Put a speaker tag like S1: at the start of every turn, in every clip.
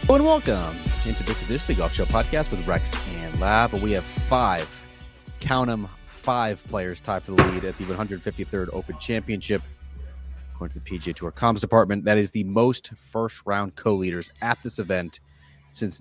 S1: And welcome into this edition of the Golf Show podcast with Rex and Lab. We have count them, five players tied for the lead at the 153rd Open Championship. According to the PGA Tour comms department, that is the most first-round co-leaders at this event since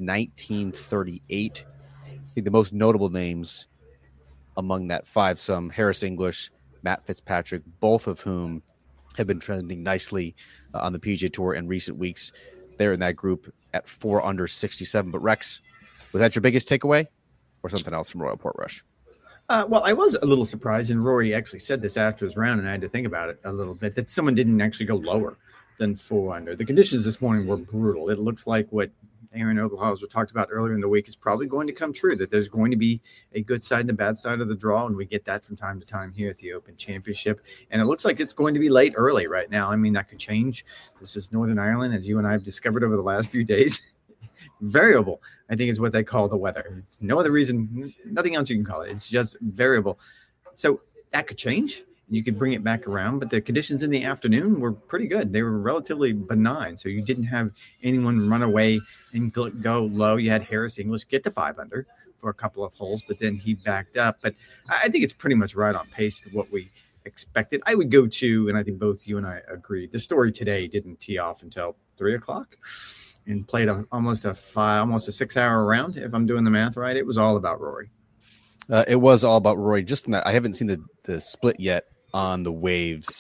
S1: 1938. I think the most notable names among that five-some, Harris English, Matt Fitzpatrick, both of whom have been trending nicely on the PGA Tour in recent weeks. They're in that group at 4 under 67. But Rex, was that your biggest takeaway or something else from Royal Portrush?
S2: Well, I was a little surprised, and Rory actually said this after his round, and I had to think about it a little bit, that someone didn't actually go lower than 4 under. The conditions this morning were brutal. It looks like what Aaron Oberhauser talked about earlier in the week is probably going to come true, that there's going to be a good side and a bad side of the draw, and we get that from time to time here at the Open Championship. And it looks like it's going to be late early right now. I mean, that could change. This is Northern Ireland, as you and I have discovered over the last few days. Variable, I think, is what they call the weather. It's no other reason, nothing else you can call it. It's just variable. So that could change. You could bring it back around, but the conditions in the afternoon were pretty good. They were relatively benign, so you didn't have anyone run away and go low. You had Harris English get to 5 under for a couple of holes, but then he backed up. But I think it's pretty much right on pace to what we expected. I would go to, and I think both you and I agreed, the story today didn't tee off until 3 o'clock and played almost a 6-hour round, if I'm doing the math right. It was all about Rory.
S1: It was all about Rory. Just in that, I haven't seen the split yet on the waves.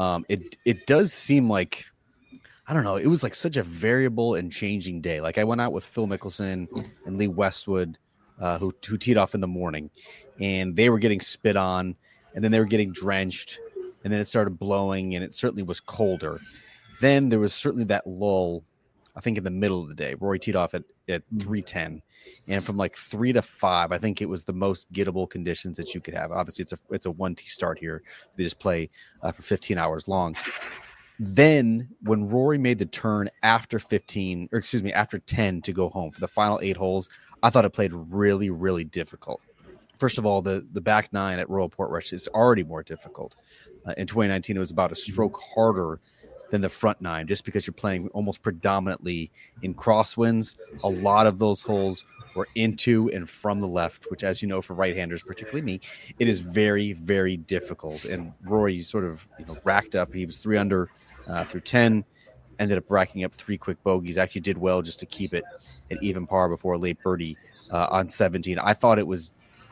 S1: It does seem like, I don't know, it was like such a variable and changing day. Like I went out with Phil Mickelson and Lee Westwood, who teed off in the morning, and they were getting spit on, and then they were getting drenched, and then it started blowing, and it certainly was colder. Then there was certainly that lull, I think, in the middle of the day. Rory teed off at 3:10, and from like 3 to 5, I think it was the most gettable conditions that you could have. Obviously, it's a 1T start here. They just play for 15 hours long. Then when Rory made the turn after 10 to go home for the final 8 holes, I thought it played really, really difficult. First of all, the back 9 at Royal Portrush is already more difficult. In 2019, it was about a stroke harder than the front 9, just because you're playing almost predominantly in crosswinds. A lot of those holes were into and from the left, which, as you know, for right-handers, particularly me, it is very, very difficult. And Rory sort of racked up. He was 3 under through 10, ended up racking up 3 quick bogeys. Actually did well just to keep it at even par before a late birdie on 17. I thought it was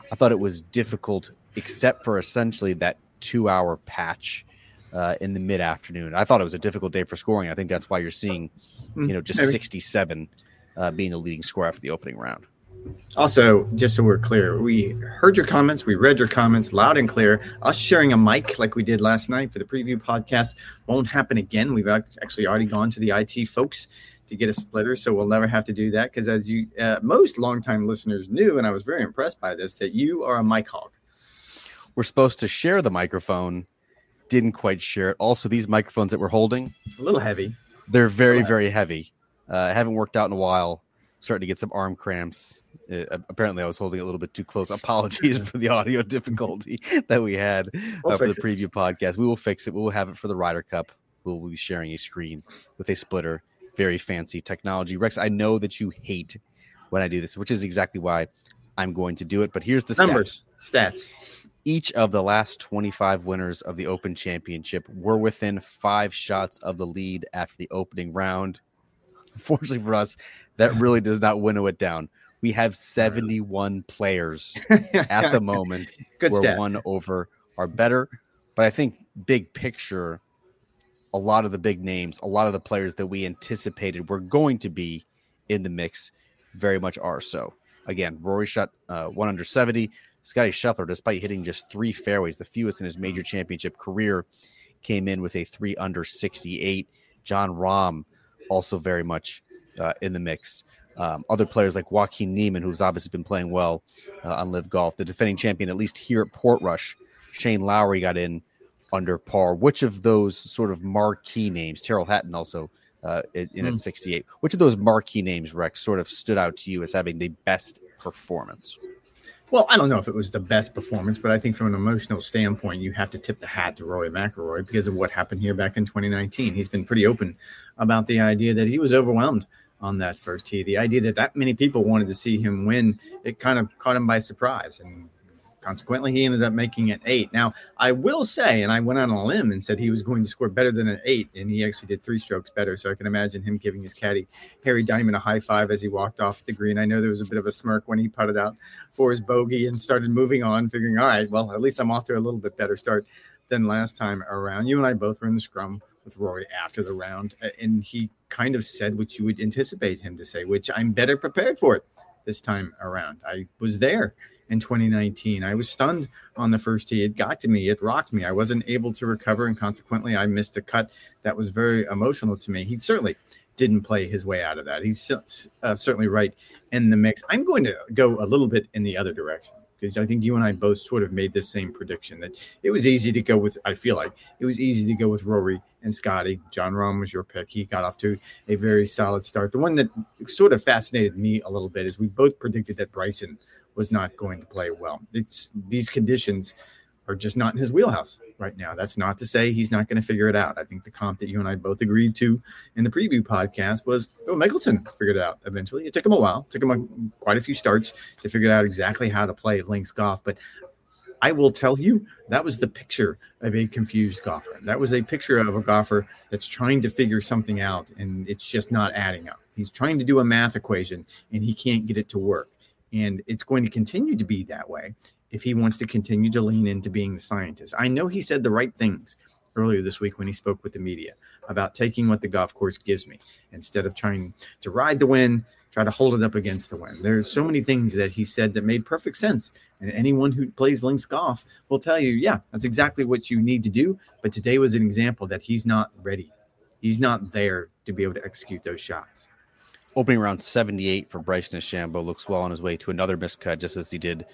S1: difficult, except for essentially that 2-hour patch in the mid-afternoon. I thought it was a difficult day for scoring. I think that's why you're seeing, just 67 being the leading score after the opening round.
S2: Also, just so we're clear, we heard your comments. We read your comments loud and clear. Us sharing a mic like we did last night for the preview podcast won't happen again. We've actually already gone to the IT folks to get a splitter, so we'll never have to do that, because as you most longtime listeners knew, and I was very impressed by this, that you are a mic hog.
S1: We're supposed to share the microphone. Didn't quite share it. Also, these microphones that we're holding,
S2: a little heavy.
S1: They're very, very heavy. Haven't worked out in a while. Starting to get some arm cramps. Apparently, I was holding it a little bit too close. Apologies for the audio difficulty that we had for the preview podcast. We will fix it. We will have it for the Ryder Cup. We'll be sharing a screen with a splitter. Very fancy technology. Rex, I know that you hate when I do this, which is exactly why I'm going to do it. But here's the
S2: stats.
S1: Each of the last 25 winners of the Open Championship were within 5 shots of the lead after the opening round. Unfortunately for us, that really does not winnow it down. We have 71 players at the moment where 1 over are better. But I think big picture, a lot of the big names, a lot of the players that we anticipated were going to be in the mix very much are so. Again, Rory shot 1 under 70. Scotty Scheffler, despite hitting just 3 fairways, the fewest in his major championship career, came in with a 3 under 68. Jon Rahm also very much in the mix. Other players like Joaquin Niemann, who's obviously been playing well on Live Golf, the defending champion, at least here at Portrush. Shane Lowry got in under par. Which of those sort of marquee names, Terrell Hatton also in at 68, which of those marquee names, Rex, sort of stood out to you as having the best performance?
S2: Well, I don't know if it was the best performance, but I think from an emotional standpoint, you have to tip the hat to Rory McIlroy because of what happened here back in 2019. He's been pretty open about the idea that he was overwhelmed on that first tee. The idea that many people wanted to see him win, it kind of caught him by surprise. And consequently, he ended up making it 8. Now, I will say, and I went on a limb and said he was going to score better than an 8, and he actually did 3 strokes better. So I can imagine him giving his caddy, Harry Diamond, a high five as he walked off the green. I know there was a bit of a smirk when he putted out for his bogey and started moving on, figuring, all right, well, at least I'm off to a little bit better start than last time around. You and I both were in the scrum with Rory after the round, and he kind of said what you would anticipate him to say, which I'm better prepared for it this time around. I was there in 2019. I was stunned on the first tee. It got to me. It rocked me. I wasn't able to recover, and consequently, I missed a cut that was very emotional to me. He certainly didn't play his way out of that. He's certainly right in the mix. I'm going to go a little bit in the other direction, because I think you and I both sort of made this same prediction that it was easy to go with. I feel like it was easy to go with Rory and Scotty. Jon Rahm was your pick. He got off to a very solid start. The one that sort of fascinated me a little bit is we both predicted that Bryson was not going to play well. These conditions are just not in his wheelhouse right now. That's not to say he's not going to figure it out. I think the comp that you and I both agreed to in the preview podcast was Mickelson figured it out eventually. It took him a while. It took him quite a few starts to figure out exactly how to play links golf. But I will tell you, that was the picture of a confused golfer. That was a picture of a golfer that's trying to figure something out, and it's just not adding up. He's trying to do a math equation, and he can't get it to work. And it's going to continue to be that way if he wants to continue to lean into being the scientist. I know he said the right things earlier this week when he spoke with the media about taking what the golf course gives me instead of trying to ride the wind, try to hold it up against the wind. There's so many things that he said that made perfect sense. And anyone who plays links golf will tell you, yeah, that's exactly what you need to do. But today was an example that he's not ready. He's not there to be able to execute those shots.
S1: Opening around 78 for Bryson DeChambeau, looks well on his way to another miscut, just as he did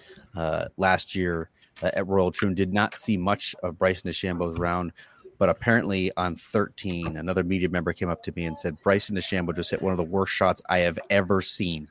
S1: last year at Royal Troon. Did not see much of Bryson DeChambeau's round, but apparently on 13, another media member came up to me and said, Bryson DeChambeau just hit one of the worst shots I have ever seen.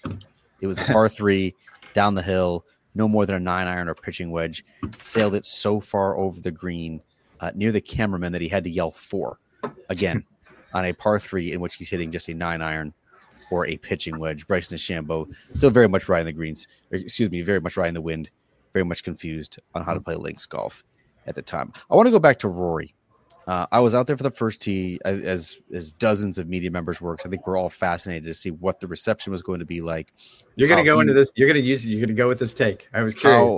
S1: It was a par 3 down the hill, no more than a 9-iron or pitching wedge, sailed it so far over the green near the cameraman that he had to yell 4 again on a par 3 in which he's hitting just a 9-iron. Or a pitching wedge. Bryson DeChambeau still very much riding the greens, very much riding the wind, very much confused on how to play links golf at the time. I want to go back to Rory. I was out there for the first tee, as dozens of media members were. I think we're all fascinated to see what the reception was going to be like.
S2: You're going to go into this. You're going to go with this take. I was curious.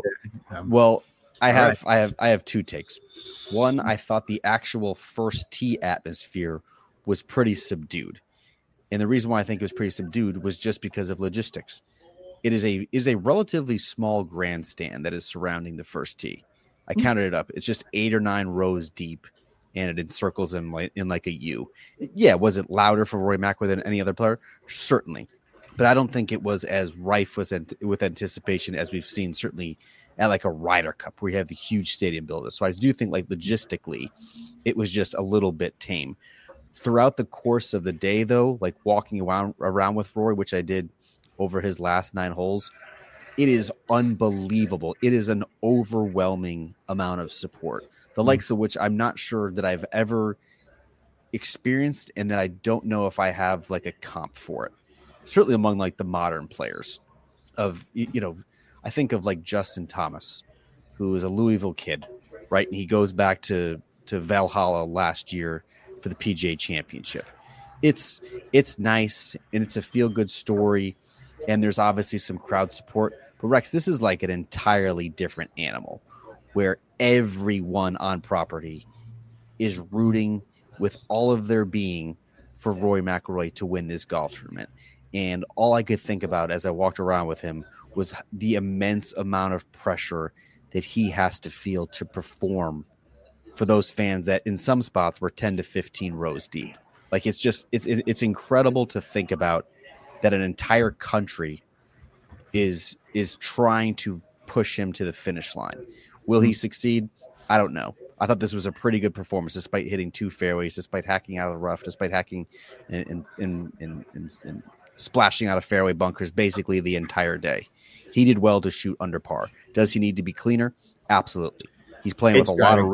S1: I have 2 takes. One, I thought the actual first tee atmosphere was pretty subdued. And the reason why I think it was pretty subdued was just because of logistics. It is a relatively small grandstand that is surrounding the first tee. I counted it up. It's just 8 or 9 rows deep, and it encircles him in like a U. Yeah, was it louder for Rory McIlroy than any other player? Certainly. But I don't think it was as rife with anticipation as we've seen certainly at like a Ryder Cup where you have the huge stadium build. So I do think like logistically, it was just a little bit tame. Throughout the course of the day, though, like walking around with Rory, which I did over his last 9 holes, it is unbelievable. It is an overwhelming amount of support, the likes of which I'm not sure that I've ever experienced, and that I don't know if I have like a comp for it. Certainly among like the modern players of, I think of like Justin Thomas, who is a Louisville kid, right? And he goes back to Valhalla last year for the PGA Championship. It's nice, and it's a feel-good story, and there's obviously some crowd support. But Rex, this is like an entirely different animal where everyone on property is rooting with all of their being for Rory McIlroy to win this golf tournament. And all I could think about as I walked around with him was the immense amount of pressure that he has to feel to perform for those fans that in some spots were 10 to 15 rows deep. Like it's incredible to think about that an entire country is trying to push him to the finish line. Will he succeed? I don't know. I thought this was a pretty good performance, despite hitting 2 fairways, despite hacking out of the rough, despite hacking and splashing out of fairway bunkers basically the entire day. He did well to shoot under par. Does he need to be cleaner? Absolutely. He's playing with a lot of risk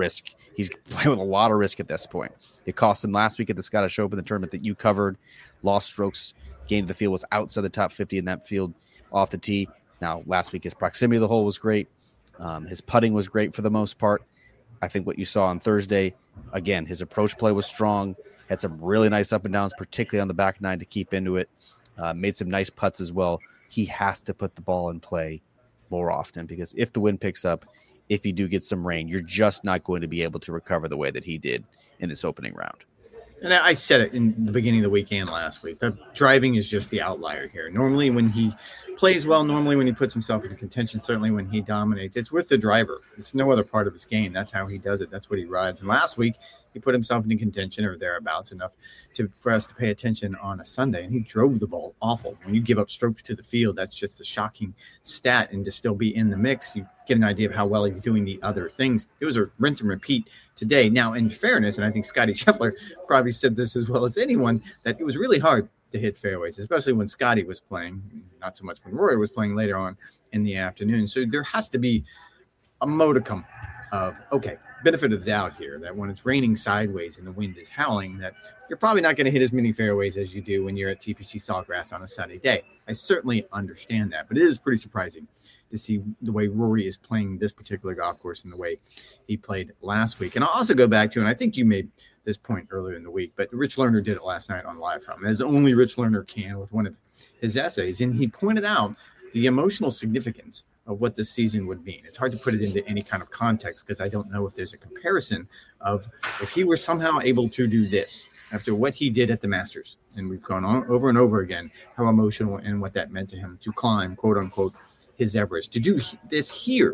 S1: He's playing with a lot of risk at this point. It cost him last week at the Scottish Open, the tournament that you covered. Lost strokes, gained the field, was outside the top 50 in that field off the tee. Now, last week, his proximity to the hole was great. His putting was great for the most part. I think what you saw on Thursday, again, his approach play was strong. Had some really nice up and downs, particularly on the back nine to keep into it. Made some nice putts as well. He has to put the ball in play more often, because if the wind picks up, if you do get some rain, you're just not going to be able to recover the way that he did in this opening round.
S2: And I said it in the beginning of the week and last week. The driving is just the outlier here. Normally when he plays well, normally when he puts himself into contention, certainly when he dominates, it's with the driver. It's no other part of his game. That's how he does it. That's what he rides. And last week, he put himself into contention or thereabouts enough for us to pay attention on a Sunday. And he drove the ball awful. When you give up strokes to the field, that's just a shocking stat. And to still be in the mix, you get an idea of how well he's doing the other things. It was a rinse and repeat today. Now, in fairness, and I think Scotty Scheffler probably said this as well as anyone, that it was really hard to hit fairways, especially when Scotty was playing, not so much when Rory was playing later on in the afternoon. So there has to be a modicum of, okay, benefit of the doubt here, that when it's raining sideways and the wind is howling, that you're probably not going to hit as many fairways as you do when you're at TPC Sawgrass on a sunny day. I certainly understand that, but it is pretty surprising to see the way Rory is playing this particular golf course and the way he played last week. And I'll also go back to, and I think you made this point earlier in the week, but Rich Lerner did it last night on Live From, as only Rich Lerner can with one of his essays. And he pointed out the emotional significance of what this season would mean. It's hard to put it into any kind of context because I don't know if there's a comparison of if he were somehow able to do this after what he did at the Masters. And we've gone on over and over again how emotional and what that meant to him to climb, quote unquote, his Everest. To do this here,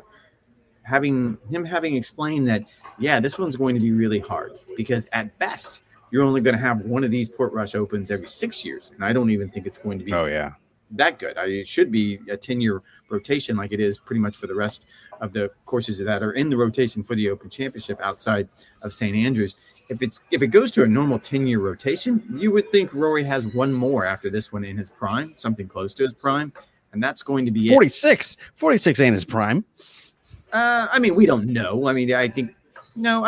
S2: having explained that, yeah, this one's going to be really hard because at best, you're only going to have one of these Portrush Opens every 6 years. And I don't even think it's going to be that good. It should be a 10-year rotation like it is pretty much for the rest of the courses that are in the rotation for the Open Championship outside of St. Andrews. If it goes to a normal 10-year rotation, you would think Rory has one more after this one in his prime, something close to his prime, and that's going to be
S1: 46. It. 46 ain't his prime.
S2: I mean, we don't know. I mean, I think no.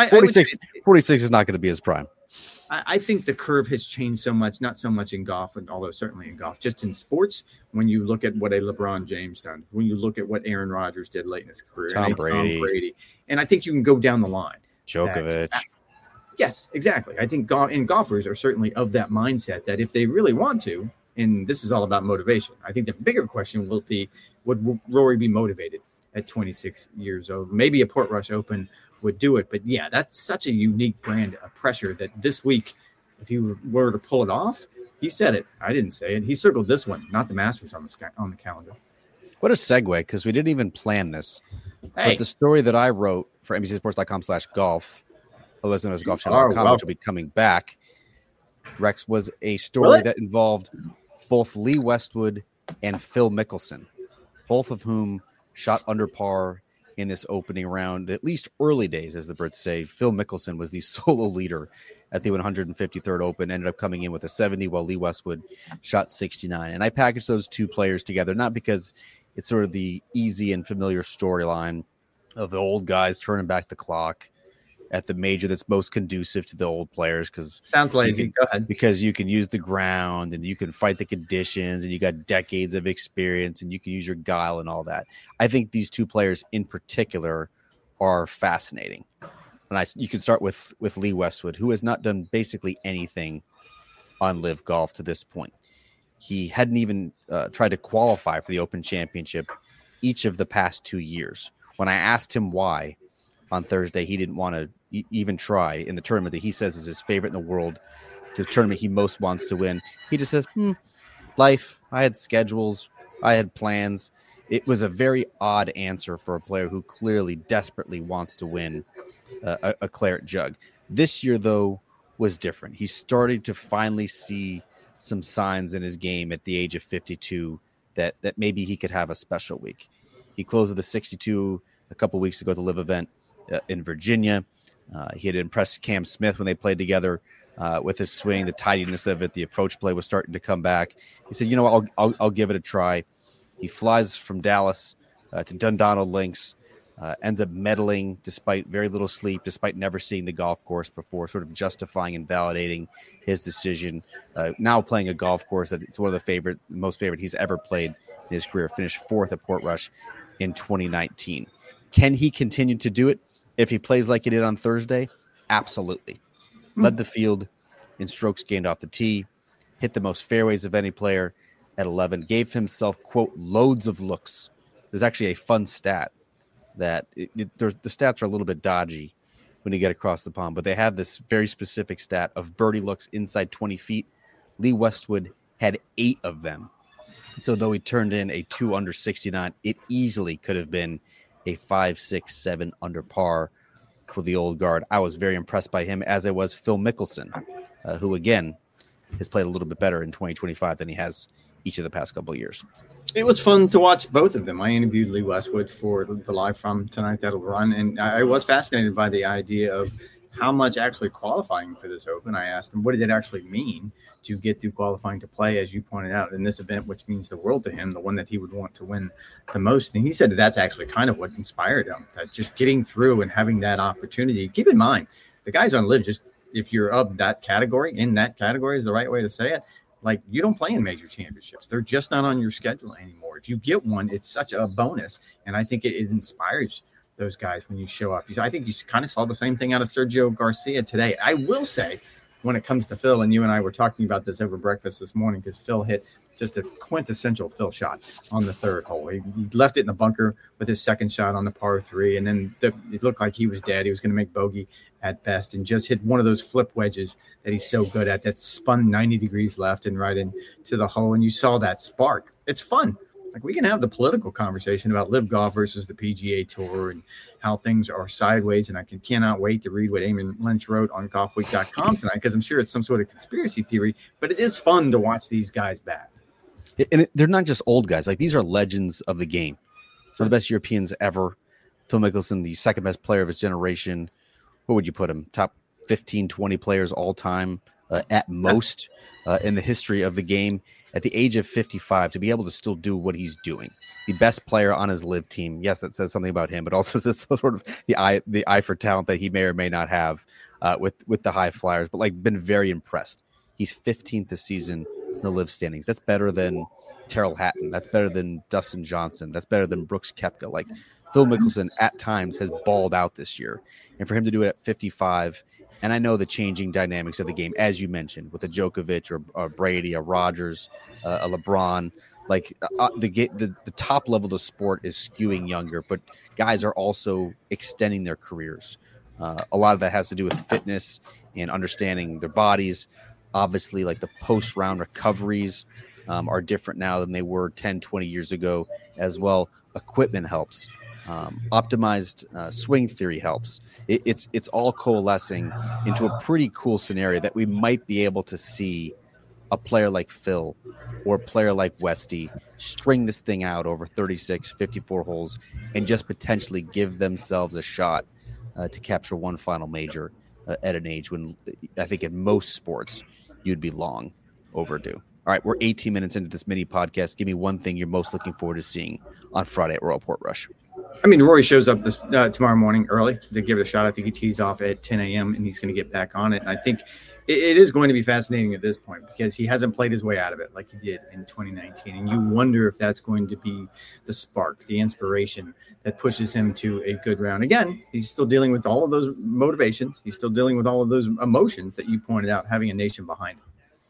S1: 46 is not going to be his prime.
S2: I think the curve has changed so much, not so much in golf, although certainly in golf, just in sports. When you look at what a LeBron James done, when you look at what Aaron Rodgers did late in his career,
S1: Tom Brady,
S2: and I think you can go down the line.
S1: Djokovic.
S2: Yes, exactly. I think golfers are certainly of that mindset that if they really want to, and this is all about motivation. I think the bigger question will be, would Rory be motivated at 26 years old? Maybe a Portrush Open would do it. But yeah, that's such a unique brand of pressure that this week, if he were to pull it off, he said it. I didn't say it. He circled this one, not the Masters on the calendar.
S1: What a segue, because we didn't even plan this.
S2: Hey.
S1: But the story that I wrote for NBCSports.com/golf, otherwise known as golfchannel.com, which will be coming back, Rex, was a story that involved both Lee Westwood and Phil Mickelson, both of whom shot under par in this opening round, at least early days, as the Brits say. Phil Mickelson was the solo leader at the 153rd Open, ended up coming in with a 70, while Lee Westwood shot 69. And I packaged those two players together, not because it's sort of the easy and familiar storyline of the old guys turning back the clock at the major that's most conducive to the old players, because
S2: sounds lazy. Go ahead.
S1: Because you can use the ground and you can fight the conditions and you got decades of experience and you can use your guile and all that. I think these two players in particular are fascinating. And you can start with Lee Westwood, who has not done basically anything on Live Golf to this point. He hadn't even tried to qualify for the Open Championship each of the past 2 years. When I asked him why on Thursday, he didn't want to even try in the tournament that he says is his favorite in the world, the tournament he most wants to win. He just says, life, I had schedules, I had plans. It was a very odd answer for a player who clearly desperately wants to win a claret jug. This year, though, was different. He started to finally see some signs in his game at the age of 52 that maybe he could have a special week. He closed with a 62 a couple weeks ago at the Live event in Virginia. He had impressed Cam Smith when they played together with his swing, the tidiness of it. The approach play was starting to come back. He said, you know, I'll give it a try. He flies from Dallas to Dundonald Links ends up meddling despite very little sleep, despite never seeing the golf course before, sort of justifying and validating his decision. Now playing a golf course that it's one of the most favorite he's ever played in his career, finished 4th at Portrush in 2019. Can he continue to do it if he plays like he did on Thursday? Absolutely. Led the field in strokes gained off the tee, hit the most fairways of any player at 11, gave himself, quote, loads of looks. There's actually a fun stat that the stats are a little bit dodgy when you get across the pond, but they have this very specific stat of birdie looks inside 20 feet. Lee Westwood had 8 of them. So though he turned in a 2 under 69, it easily could have been a 5, 6, 7 under par for the old guard. I was very impressed by him, as I was Phil Mickelson, who again has played a little bit better in 2025 than he has each of the past couple of years.
S2: It was fun to watch both of them. I interviewed Lee Westwood for the Live From Tonight that'll run, and I was fascinated by the idea of how much actually qualifying for this Open. I asked him, what did it actually mean to get through qualifying to play, as you pointed out, in this event, which means the world to him, the one that he would want to win the most. And he said that's actually kind of what inspired him, that just getting through and having that opportunity. Keep in mind, the guys on Live, just if you're of that category, in that category is the right way to say it, like, you don't play in major championships. They're just not on your schedule anymore. If you get one, it's such a bonus. And I think it inspires those guys when you show up. I think you kind of saw the same thing out of Sergio Garcia today. I will say, when it comes to Phil, and you and I were talking about this over breakfast this morning, because Phil hit just a quintessential Phil shot on the 3rd hole. He left it in the bunker with his second shot on the par 3, and then it looked like he was dead. He was going to make bogey at best, and just hit one of those flip wedges that he's so good at, that spun 90 degrees left and right into the hole, and you saw that spark. It's fun. Like, we can have the political conversation about Live Golf versus the PGA Tour and how things are sideways, and I cannot wait to read what Eamon Lynch wrote on golfweek.com tonight, because I'm sure it's some sort of conspiracy theory, but it is fun to watch these guys back.
S1: And they're not just old guys. Like, these are legends of the game. Some of the best Europeans ever. Phil Mickelson, the second best player of his generation. What would you put him? Top 15, 20 players all time at most in the history of the game. At the age of 55, to be able to still do what he's doing. The best player on his Live team. Yes, that says something about him, but also says sort of the eye for talent that he may or may not have with the high flyers, but like, been very impressed. He's 15th this season in the Live standings. That's better than Terrell Hatton. That's better than Dustin Johnson. That's better than Brooks Koepka. Like, Phil Mickelson at times has balled out this year. And for him to do it at 55, and I know the changing dynamics of the game, as you mentioned, with a Djokovic or Brady, a Rodgers, a LeBron, like the top level of the sport is skewing younger, but guys are also extending their careers. A lot of that has to do with fitness and understanding their bodies. Obviously, like, the post-round recoveries are different now than they were 10, 20 years ago as well. Equipment helps. Optimized swing theory helps. It's all coalescing into a pretty cool scenario that we might be able to see a player like Phil or a player like Westy string this thing out over 36, 54 holes and just potentially give themselves a shot to capture one final major at an age when I think in most sports you'd be long overdue. All right, we're 18 minutes into this mini podcast. Give me one thing you're most looking forward to seeing on Friday at Royal Portrush.
S2: I mean, Rory shows up this tomorrow morning early to give it a shot. I think he tees off at 10 a.m. and he's going to get back on it. And I think it is going to be fascinating at this point because he hasn't played his way out of it like he did in 2019. And you wonder if that's going to be the spark, the inspiration that pushes him to a good round. Again, he's still dealing with all of those motivations. He's still dealing with all of those emotions that you pointed out, having a nation behind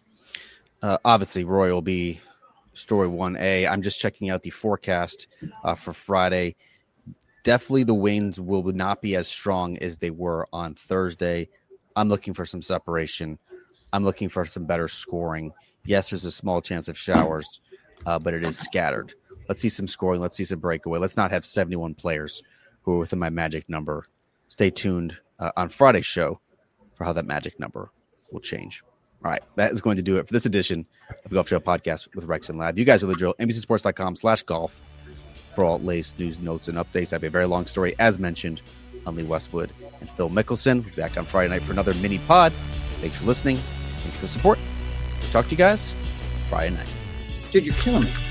S2: him.
S1: Obviously, Roy will be story 1A. I'm just checking out the forecast for Friday. Definitely the winds will not be as strong as they were on Thursday. I'm looking for some separation. I'm looking for some better scoring. Yes, there's a small chance of showers, but it is scattered. Let's see some scoring. Let's see some breakaway. Let's not have 71 players who are within my magic number. Stay tuned on Friday's show for how that magic number will change. All right, that is going to do it for this edition of the Golf Trail Podcast with Rex and Ladd. You guys are the drill. NBCSports.com/golf for all latest news, notes, and updates. I have a very long story, as mentioned, on Lee Westwood and Phil Mickelson. We'll be back on Friday night for another mini pod. Thanks for listening. Thanks for the support. Talk to you guys Friday night.
S2: Dude, you're killing me.